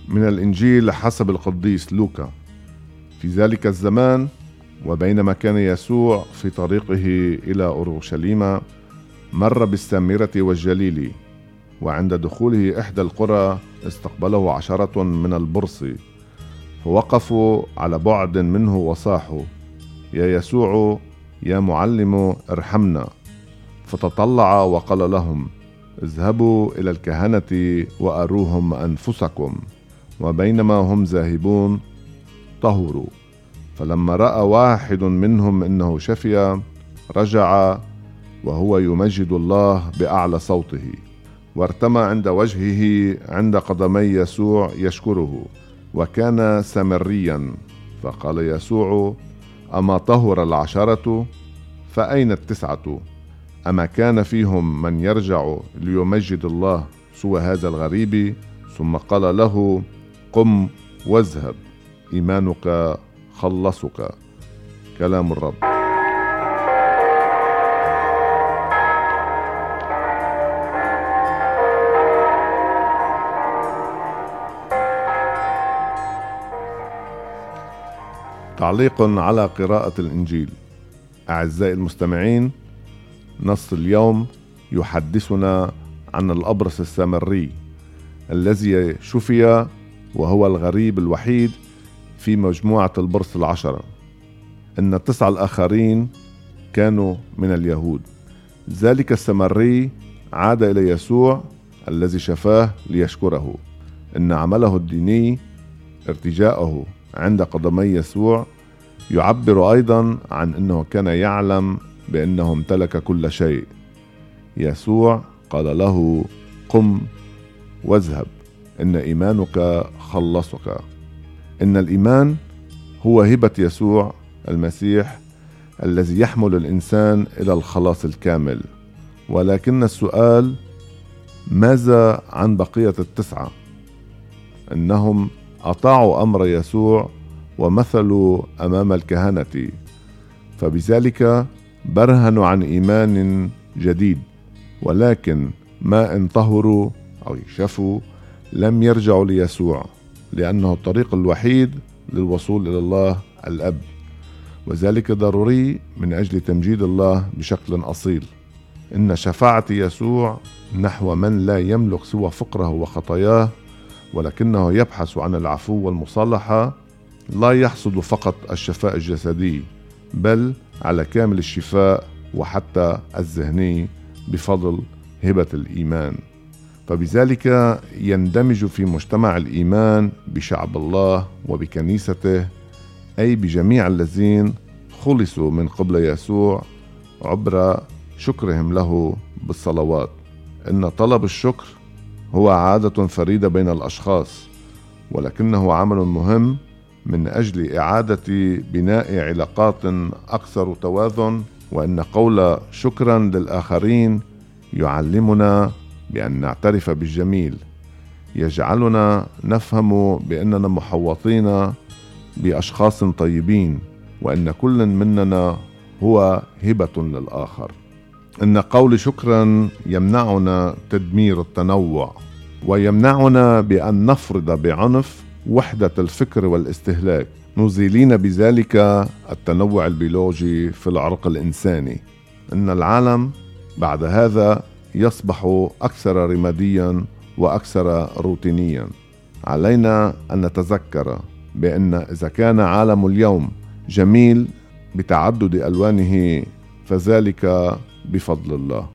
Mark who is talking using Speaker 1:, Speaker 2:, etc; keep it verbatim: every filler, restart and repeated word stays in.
Speaker 1: من الإنجيل حسب القديس لوقا. في ذلك الزمان وبينما كان يسوع في طريقه إلى أورشليم مر بالسامرة والجليل، وعند دخوله إحدى القرى استقبله عشرة من البرص، فوقفوا على بعد منه وصاحوا: يا يسوع يا معلم ارحمنا. فتطلع وقال لهم: اذهبوا إلى الكهنة وأروهم أنفسكم. وبينما هم ذاهبون طهروا. فلما رأى واحد منهم إنه شفي رجع وهو يمجد الله بأعلى صوته، وارتمى عند وجهه عند قدمي يسوع يشكره، وكان سامريا. فقال يسوع: أما طهر العشرة؟ فأين التسعة؟ أما كان فيهم من يرجع ليمجد الله سوى هذا الغريب؟ ثم قال له: قم واذهب، إيمانك خلصك. كلام الرب. تعليق على قراءة الإنجيل. أعزائي المستمعين، نص اليوم يحدثنا عن الأبرص السامري الذي شفي، وهو الغريب الوحيد في مجموعة البرص العشرة. إن التسعة الآخرين كانوا من اليهود. ذلك السامري عاد إلى يسوع الذي شفاه ليشكره. إن عمله الديني ارتجاءه عند قدمي يسوع يعبر أيضا عن أنه كان يعلم بأنه امتلك كل شيء. يسوع قال له: قم واذهب، إن إيمانك خلصك. إن الإيمان هو هبة يسوع المسيح الذي يحمل الإنسان إلى الخلاص الكامل. ولكن السؤال: ماذا عن بقية التسعة؟ إنهم أطاعوا أمر يسوع ومثلوا أمام الكهنة، فبذلك برهنوا عن إيمان جديد. ولكن ما إن طهروا أو شفوا لم يرجعوا ليسوع، لأنه الطريق الوحيد للوصول إلى الله الأب، وذلك ضروري من أجل تمجيد الله بشكل أصيل. إن شفاعة يسوع نحو من لا يملك سوى فقره وخطاياه، ولكنه يبحث عن العفو والمصالحة، لا يحصد فقط الشفاء الجسدي، بل على كامل الشفاء وحتى الذهني بفضل هبة الإيمان. فبذلك يندمج في مجتمع الإيمان بشعب الله وبكنيسته، أي بجميع الذين خلصوا من قبل يسوع عبر شكرهم له بالصلوات. إن طلب الشكر هو عادة فريدة بين الأشخاص، ولكنه عمل مهم من أجل إعادة بناء علاقات أكثر توازن. وإن قول شكرا للآخرين يعلمنا بأن نعترف بالجميل، يجعلنا نفهم بأننا محوطين بأشخاص طيبين، وأن كل مننا هو هبة للآخر. إن قول شكرا يمنعنا تدمير التنوع، ويمنعنا بأن نفرض بعنف وحدة الفكر والاستهلاك، نزيلين بذلك التنوع البيولوجي في العرق الإنساني. إن العالم بعد هذا يصبح أكثر رماديا وأكثر روتينيا. علينا أن نتذكر بأن إذا كان عالم اليوم جميل بتعدد ألوانه فذلك بفضل الله.